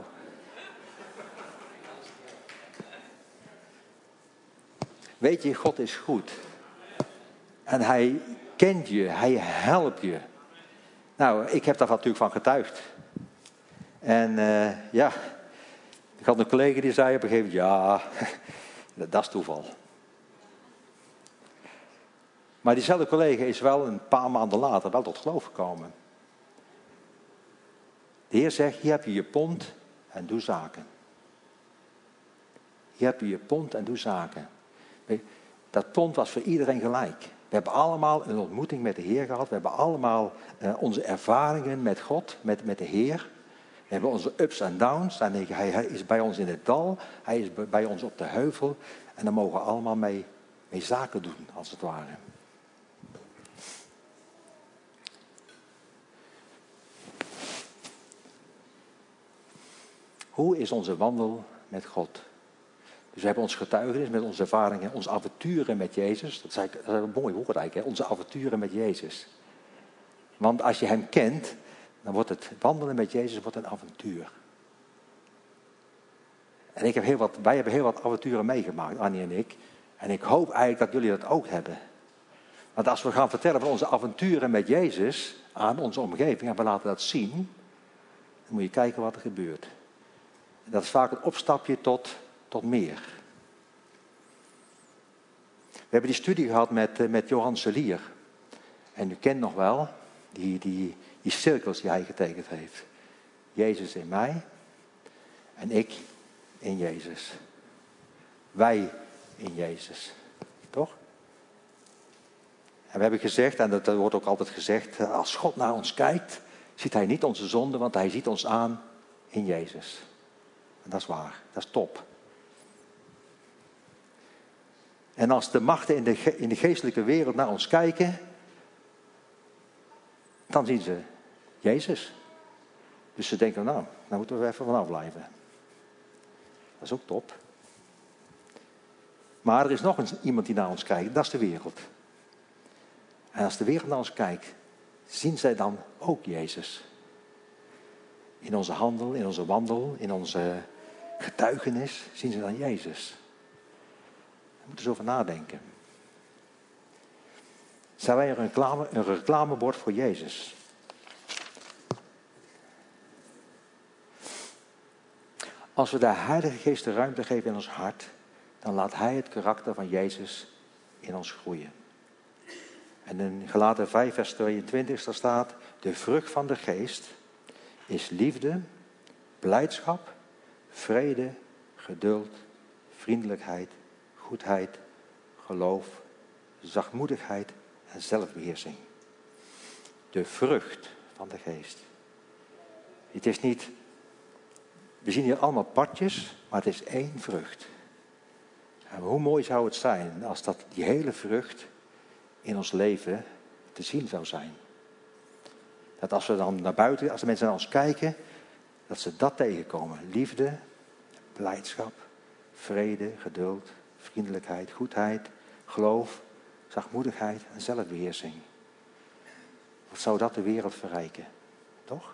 Weet je, God is goed. En hij kent je, hij helpt je. Nou, ik heb daar natuurlijk van getuigd. En uh, ja, ik had een collega die zei op een gegeven moment, ja, dat is toeval. Maar diezelfde collega is wel een paar maanden later wel tot geloof gekomen. De Heer zegt, hier heb je je pond en doe zaken. Hier heb je je pond en doe zaken. Dat pond was voor iedereen gelijk. We hebben allemaal een ontmoeting met de Heer gehad. We hebben allemaal uh, onze ervaringen met God, met, met de Heer. We hebben onze ups en downs. En hij, hij is bij ons in het dal. Hij is bij ons op de heuvel. En daar mogen we allemaal mee, mee zaken doen, als het ware. Hoe is onze wandel met God? Dus we hebben ons getuigenis met onze ervaringen, onze avonturen met Jezus. Dat is eigenlijk, dat is een mooi woord eigenlijk, hè? Onze avonturen met Jezus. Want als je hem kent, dan wordt het wandelen met Jezus wordt een avontuur. En ik heb heel wat, wij hebben heel wat avonturen meegemaakt, Annie en ik. En ik hoop eigenlijk dat jullie dat ook hebben. Want als we gaan vertellen van onze avonturen met Jezus aan onze omgeving en we laten dat zien, dan moet je kijken wat er gebeurt. En dat is vaak een opstapje tot... tot meer. We hebben die studie gehad met, met Johan Selier. En u kent nog wel die, die, die cirkels die hij getekend heeft. Jezus in mij en ik in Jezus. Wij in Jezus. Toch? En we hebben gezegd, en dat wordt ook altijd gezegd, als God naar ons kijkt, ziet hij niet onze zonde, want hij ziet ons aan in Jezus. En dat is waar, dat is top. En als de machten in de, ge- in de geestelijke wereld naar ons kijken, dan zien ze Jezus. Dus ze denken, nou, daar moeten we even vanaf blijven. Dat is ook top. Maar er is nog eens iemand die naar ons kijkt, dat is de wereld. En als de wereld naar ons kijkt, zien zij dan ook Jezus. In onze handel, in onze wandel, in onze getuigenis, zien ze dan Jezus. We moeten eens over nadenken. Zijn wij een, reclame, een reclamebord voor Jezus? Als we de Heilige Geest de ruimte geven in ons hart, dan laat Hij het karakter van Jezus in ons groeien. En in Galaten vijf vers tweeëntwintig daar staat, de vrucht van de Geest is liefde, blijdschap, vrede, geduld, vriendelijkheid, goedheid, geloof, zachtmoedigheid en zelfbeheersing. De vrucht van de Geest. Het is niet, we zien hier allemaal padjes, maar het is één vrucht. En hoe mooi zou het zijn als dat die hele vrucht in ons leven te zien zou zijn. Dat als we dan naar buiten, als de mensen naar ons kijken, dat ze dat tegenkomen. Liefde, blijdschap, vrede, geduld, vriendelijkheid, goedheid, geloof, zachtmoedigheid en zelfbeheersing. Wat zou dat de wereld verrijken, toch?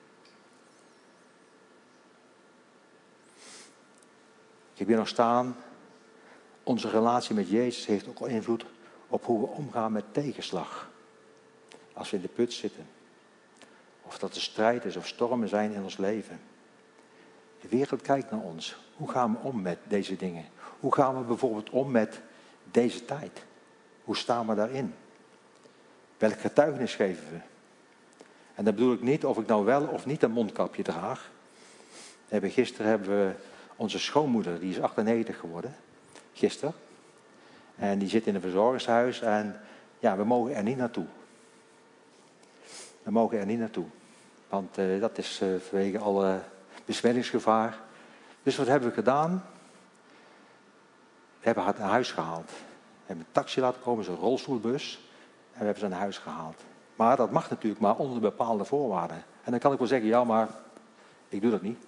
Ik heb hier nog staan, onze relatie met Jezus heeft ook invloed op hoe we omgaan met tegenslag. Als we in de put zitten. Of dat er strijd is of stormen zijn in ons leven. De wereld kijkt naar ons. Hoe gaan we om met deze dingen? Hoe gaan we bijvoorbeeld om met deze tijd? Hoe staan we daarin? Welk getuigenis geven we? En dan bedoel ik niet of ik nou wel of niet een mondkapje draag. We hebben, gisteren hebben we onze schoonmoeder, die is achtennegentig geworden. Gisteren. En die zit in een verzorgingshuis en ja, we mogen er niet naartoe. We mogen er niet naartoe. Want uh, dat is uh, vanwege alle besmettingsgevaar. Dus wat hebben we gedaan? We hebben haar naar huis gehaald. We hebben een taxi laten komen, zo'n rolstoelbus. En we hebben ze naar huis gehaald. Maar dat mag natuurlijk maar onder bepaalde voorwaarden. En dan kan ik wel zeggen, ja maar ik doe dat niet.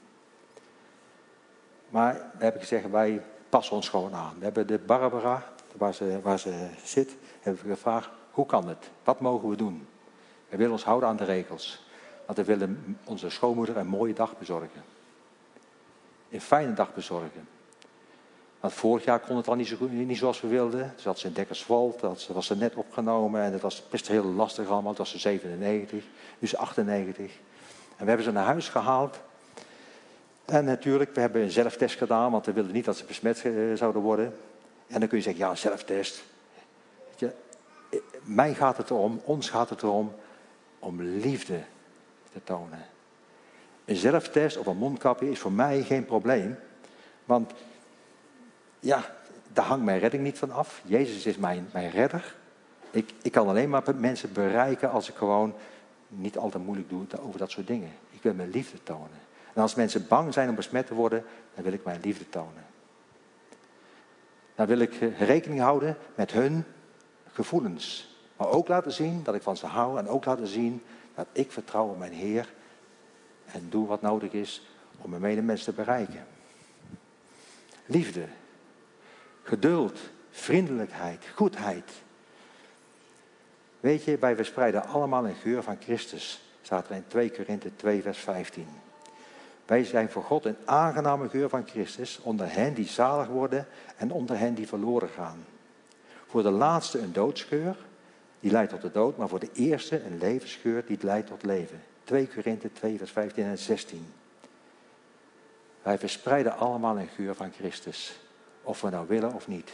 Maar we hebben gezegd, wij passen ons gewoon aan. We hebben de Barbara, waar ze, waar ze zit, hebben we gevraagd, hoe kan het? Wat mogen we doen? We willen ons houden aan de regels. Want we willen onze schoonmoeder een mooie dag bezorgen. Een fijne dag bezorgen. Want vorig jaar kon het al niet, zo goed, niet zoals we wilden. Toen zat ze in Dekkerswold, dat was ze net opgenomen. En dat was best heel lastig allemaal. Toen was ze zevenennegentig, nu is ze achtennegentig. En we hebben ze naar huis gehaald. En natuurlijk, we hebben een zelftest gedaan, want we wilden niet dat ze besmet uh, zouden worden. En dan kun je zeggen, ja, een zelftest. Weet je, mij gaat het erom, ons gaat het erom, om liefde te tonen. Een zelftest of een mondkapje is voor mij geen probleem. Want, ja, daar hangt mijn redding niet van af. Jezus is mijn, mijn redder. Ik, ik kan alleen maar mensen bereiken als ik gewoon niet al te moeilijk doe over dat soort dingen. Ik wil mijn liefde tonen. En als mensen bang zijn om besmet te worden, dan wil ik mijn liefde tonen. Dan wil ik rekening houden met hun gevoelens. Maar ook laten zien dat ik van ze hou. En ook laten zien dat ik vertrouw op mijn Heer. En doe wat nodig is om mijn medemensen te bereiken. Liefde. Geduld. Vriendelijkheid. Goedheid. Weet je, wij verspreiden allemaal een geur van Christus. Staat er in twee Korinthe twee vers vijftien. Wij zijn voor God een aangename geur van Christus onder hen die zalig worden en onder hen die verloren gaan. Voor de laatste een doodsgeur, die leidt tot de dood, maar voor de eerste een levensgeur die leidt tot leven. twee Korinthe twee vers vijftien en zestien. Wij verspreiden allemaal een geur van Christus, of we nou willen of niet.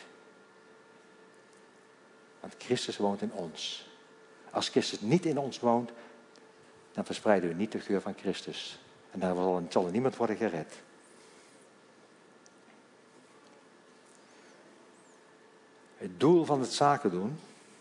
Want Christus woont in ons. Als Christus niet in ons woont, dan verspreiden we niet de geur van Christus. En dan zal er niemand worden gered. Het doel van het zaken doen.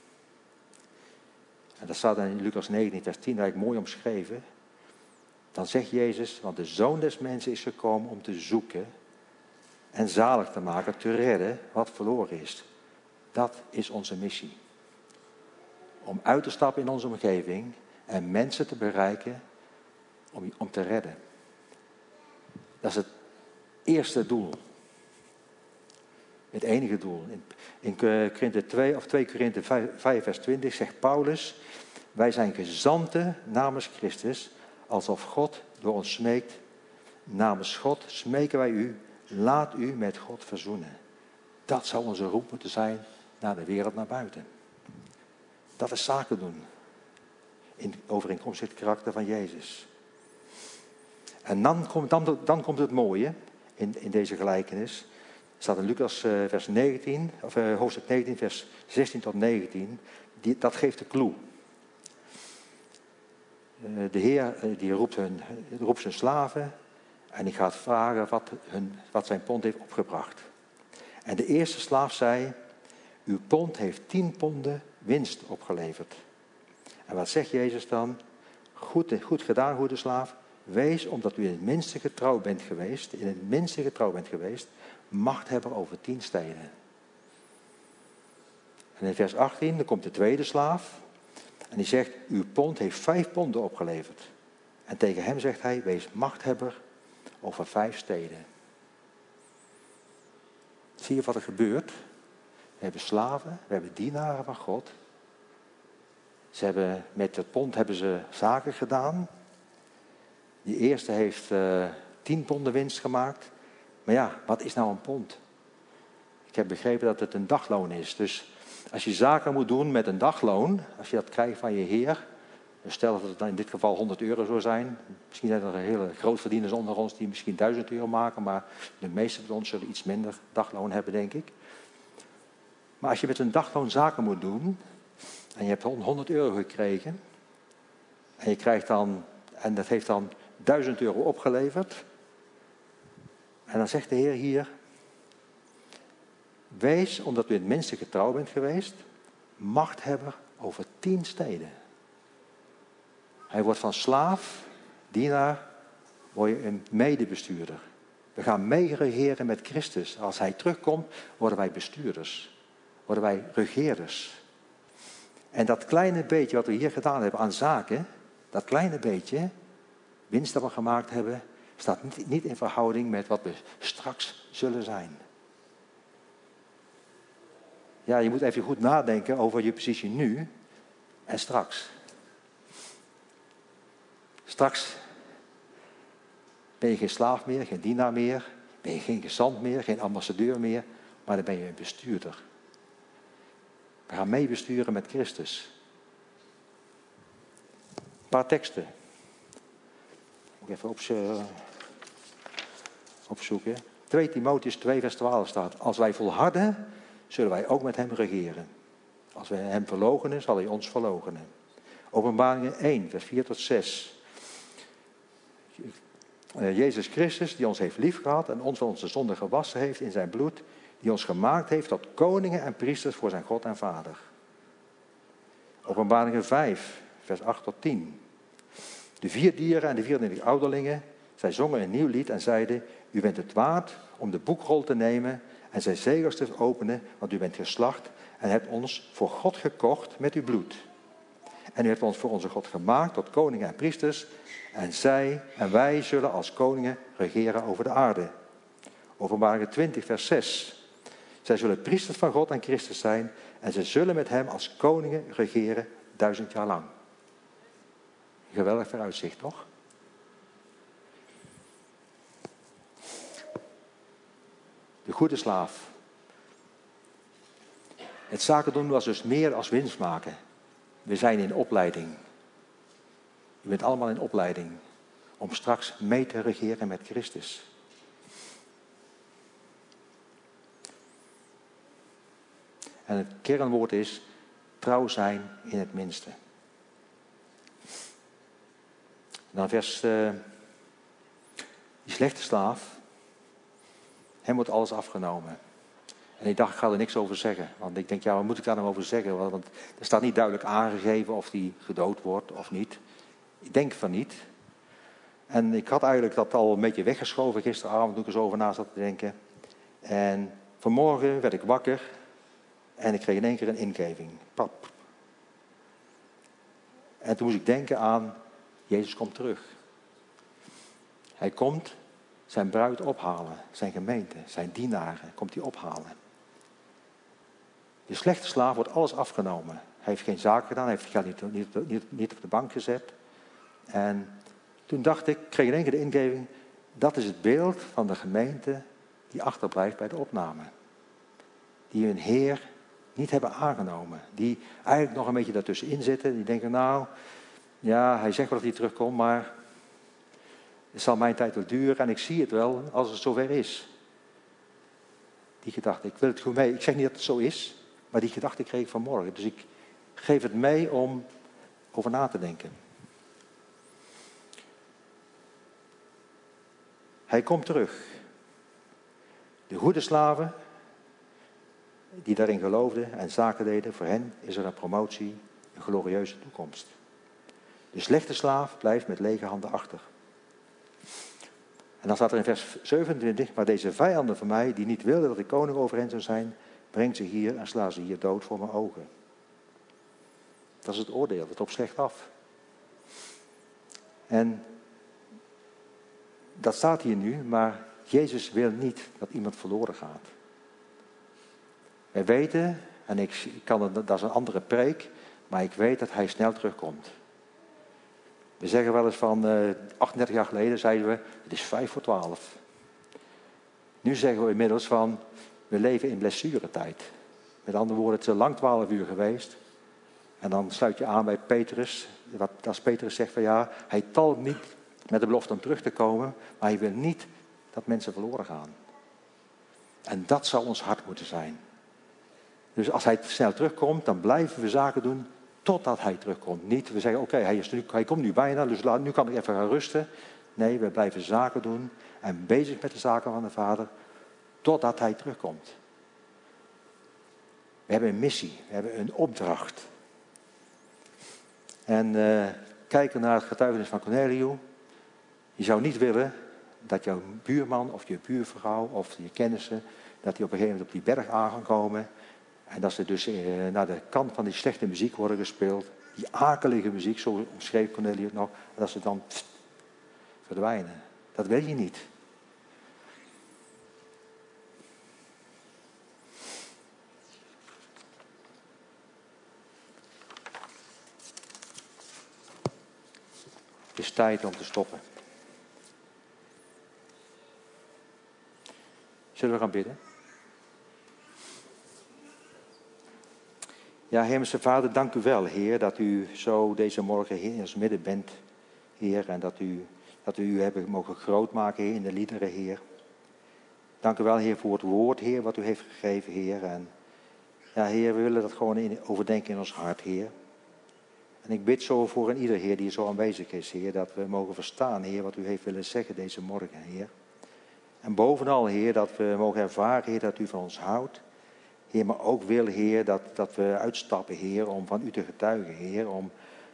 En dat staat in Lucas negentien vers tien, daar heb ik mooi omschreven. Dan zegt Jezus, want de Zoon des Mensen is gekomen om te zoeken en zalig te maken, te redden wat verloren is. Dat is onze missie. Om uit te stappen in onze omgeving en mensen te bereiken om, om te redden. Dat is het eerste doel. Het enige doel. In, in Korinthe twee of twee Korinthe vijf vers twintig zegt Paulus, wij zijn gezanten namens Christus, alsof God door ons smeekt. Namens God smeken wij u, laat u met God verzoenen. Dat zou onze roep moeten zijn naar de wereld naar buiten. Dat is zaken doen. In overeenkomstig het karakter van Jezus. En dan komt, dan, dan komt het mooie. in, in deze gelijkenis. Er staat in Lucas uh, vers negentien, of, uh, hoofdstuk negentien, vers zestien tot negentien. Die, dat geeft de clue. Uh, de Heer uh, die roept, hun, roept zijn slaven en die gaat vragen wat, hun, wat zijn pond heeft opgebracht. En de eerste slaaf zei, uw pond heeft tien ponden winst opgeleverd. En wat zegt Jezus dan? Goed, goed gedaan, goede slaaf. Wees, omdat u in het minste getrouw bent geweest, in het minste getrouw bent geweest, machthebber over tien steden. En in vers achttien, dan komt de tweede slaaf. En die zegt, uw pond heeft vijf ponden opgeleverd. En tegen hem zegt hij, wees machthebber over vijf steden. Zie je wat er gebeurt? We hebben slaven, we hebben dienaren van God. Ze hebben, met het pond hebben ze zaken gedaan. Die eerste heeft uh, tien ponden winst gemaakt. Maar ja, wat is nou een pond? Ik heb begrepen dat het een dagloon is. Dus als je zaken moet doen met een dagloon, als je dat krijgt van je heer, stel dat het dan in dit geval honderd euro zou zijn. Misschien zijn er hele grootverdieners onder ons die misschien duizend euro maken, maar de meeste van ons zullen iets minder dagloon hebben, denk ik. Maar als je met een dagloon zaken moet doen, en je hebt honderd euro gekregen, en je krijgt dan, en dat heeft dan duizend euro opgeleverd, en dan zegt de Heer hier, wees, omdat u in het minste getrouw bent geweest, machthebber over tien steden. Hij wordt van slaaf, dienaar, word je een medebestuurder. We gaan meeregeren met Christus. Als hij terugkomt, worden wij bestuurders. Worden wij regeerders. En dat kleine beetje wat we hier gedaan hebben aan zaken, dat kleine beetje winst dat we gemaakt hebben, staat niet, niet in verhouding met wat we straks zullen zijn. Ja, je moet even goed nadenken over je positie nu en straks. Straks ben je geen slaaf meer, geen dienaar meer, ben je geen gezant meer, geen ambassadeur meer, maar dan ben je een bestuurder. We gaan meebesturen met Christus. Een paar teksten. Moet ik even op, opzoeken. twee Timotheüs twee vers twaalf staat. Als wij volharden, zullen wij ook met hem regeren. Als wij hem verloochenen, zal hij ons verloochenen. Openbaringen één vers vier tot zes. Jezus Christus, die ons heeft liefgehad en ons van onze zonde gewassen heeft in zijn bloed, die ons gemaakt heeft tot koningen en priesters voor zijn God en Vader. Openbaringen vijf, vers acht tot tien. De vier dieren en de vierentwintig ouderlingen, zij zongen een nieuw lied en zeiden, u bent het waard om de boekrol te nemen en zijn zegels te openen, want u bent geslacht en hebt ons voor God gekocht met uw bloed. En u hebt ons voor onze God gemaakt tot koningen en priesters, en zij en wij zullen als koningen regeren over de aarde. Openbaringen twintig, vers zes. Zij zullen priesters van God en Christus zijn, en zij zullen met hem als koningen regeren duizend jaar lang. Geweldig vooruitzicht, toch? De goede slaaf. Het zaken doen was dus meer als winst maken. We zijn in opleiding. Je bent allemaal in opleiding om straks mee te regeren met Christus. En het kernwoord is trouw zijn in het minste. Dan vers, uh, die slechte slaaf, hem wordt alles afgenomen. En ik dacht, ik ga er niks over zeggen. Want ik denk, ja, wat moet ik daar nou over zeggen? Want er staat niet duidelijk aangegeven of die gedood wordt of niet. Ik denk van niet. En ik had eigenlijk dat al een beetje weggeschoven gisteravond toen ik er zo over na zat te denken. En vanmorgen werd ik wakker en ik kreeg in één keer een ingeving. Pap. En toen moest ik denken aan, Jezus komt terug. Hij komt zijn bruid ophalen, zijn gemeente, zijn dienaren, komt hij ophalen. De slechte slaaf wordt alles afgenomen. Hij heeft geen zaak gedaan, hij heeft geld niet, niet, niet, niet op de bank gezet. En toen dacht ik, kreeg in één keer de ingeving, dat is het beeld van de gemeente die achterblijft bij de opname. Die hun Heer niet hebben aangenomen. Die eigenlijk nog een beetje daartussenin zitten. Die denken, nou, ja, hij zegt wel dat hij terugkomt, maar Het zal mijn tijd wel duren en ik zie het wel als het zover is. Die gedachte, ik wil het goed mee. Ik zeg niet dat het zo is, maar die gedachte kreeg ik vanmorgen. Dus ik geef het mee om over na te denken. Hij komt terug. De goede slaven, die daarin geloofden en zaken deden, voor hen is er een promotie, een glorieuze toekomst. De slechte slaaf blijft met lege handen achter. En dan staat er in vers zevenentwintig, maar deze vijanden van mij, die niet wilden dat ik koning over hen zou zijn, breng ze hier en sla ze hier dood voor mijn ogen. Dat is het oordeel, het loopt slecht af. En dat staat hier nu, maar Jezus wil niet dat iemand verloren gaat. Wij weten, en ik, ik kan het, dat is een andere preek, maar ik weet dat hij snel terugkomt. We zeggen wel eens van, uh, achtendertig jaar geleden zeiden we, het is vijf voor twaalf. Nu zeggen we inmiddels van, we leven in blessuretijd. Met andere woorden, het is lang twaalf uur geweest. En dan sluit je aan bij Petrus, wat, als Petrus zegt van ja, hij talmt niet met de belofte om terug te komen, maar hij wil niet dat mensen verloren gaan. En dat zou ons hart moeten zijn. Dus als hij snel terugkomt, dan blijven we zaken doen totdat hij terugkomt. Niet, we zeggen oké, okay, hij, hij komt nu bijna, dus nu kan ik even gaan rusten. Nee, we blijven zaken doen en bezig met de zaken van de Vader totdat hij terugkomt. We hebben een missie, we hebben een opdracht. En uh, kijken naar het getuigenis van Corneliu. Je zou niet willen dat jouw buurman of je buurvrouw of je kennissen, dat die op een gegeven moment op die berg aan gaan komen. En dat ze dus uh, naar de kant van die slechte muziek worden gespeeld. Die akelige muziek, zo omschreef Corneliu het nog. En dat ze dan pst, verdwijnen. Dat wil je niet. Het is tijd om te stoppen. Zullen we gaan bidden? Ja, Hemelse Vader, dank u wel, Heer, dat u zo deze morgen hier in ons midden bent, Heer. En dat, u, dat we u hebben mogen grootmaken, Heer, in de liederen, Heer. Dank u wel, Heer, voor het woord, Heer, wat u heeft gegeven, Heer. En ja, Heer, we willen dat gewoon in, overdenken in ons hart, Heer. En ik bid zo voor een ieder, Heer, die zo aanwezig is, Heer, dat we mogen verstaan, Heer, wat u heeft willen zeggen deze morgen, Heer. En bovenal, Heer, dat we mogen ervaren, Heer, dat u van ons houdt. Heer, maar ook wil, Heer, dat, dat we uitstappen, Heer, om van u te getuigen, Heer. Om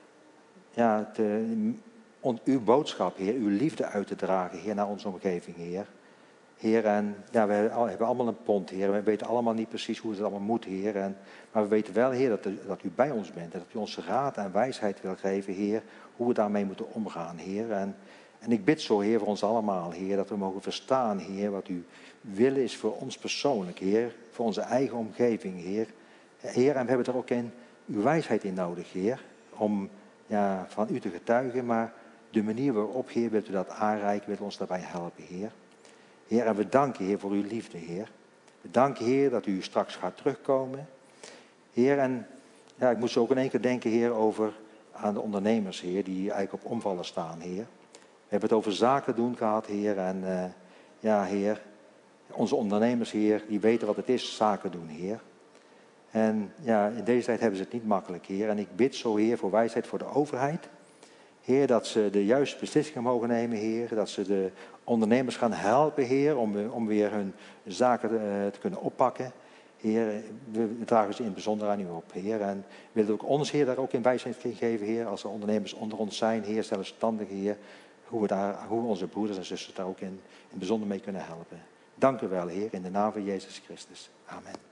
ja, te, om uw boodschap, Heer, uw liefde uit te dragen, Heer, naar onze omgeving, Heer. Heer, en ja, we hebben allemaal een pond, Heer. We weten allemaal niet precies hoe het allemaal moet, Heer. En, maar we weten wel, Heer, dat, dat u bij ons bent. En dat u ons raad en wijsheid wil geven, Heer, hoe we daarmee moeten omgaan, Heer. En, en ik bid zo, Heer, voor ons allemaal, Heer, dat we mogen verstaan, Heer, wat uw wil is voor ons persoonlijk, Heer. Voor onze eigen omgeving, Heer. Heer, en we hebben er ook in uw wijsheid in nodig, Heer. Om ja, van u te getuigen, maar de manier waarop, Heer, wilt u dat aanreiken, wilt u ons daarbij helpen, Heer. Heer, en we danken, Heer, voor uw liefde, Heer. We danken, Heer, dat u straks gaat terugkomen. Heer, en ja, ik moest ook in één keer denken, Heer, over aan de ondernemers, Heer, die eigenlijk op omvallen staan, Heer. We hebben het over zaken doen gehad, Heer. En uh, ja, Heer, onze ondernemers, Heer, die weten wat het is, zaken doen, Heer. En ja, in deze tijd hebben ze het niet makkelijk, Heer. En ik bid zo, Heer, voor wijsheid voor de overheid. Heer, dat ze de juiste beslissingen mogen nemen, Heer. Dat ze de ondernemers gaan helpen, Heer, om, om weer hun zaken uh, te kunnen oppakken. Heer, we dragen ze in het bijzonder aan u op, Heer. En wil ook ons, Heer, daar ook in wijsheid geven, Heer. Als er ondernemers onder ons zijn, Heer, zelfstandig, Heer. Hoe we, daar, hoe we onze broeders en zusters daar ook in, in het bijzonder mee kunnen helpen. Dank u wel, Heer, in de naam van Jezus Christus. Amen.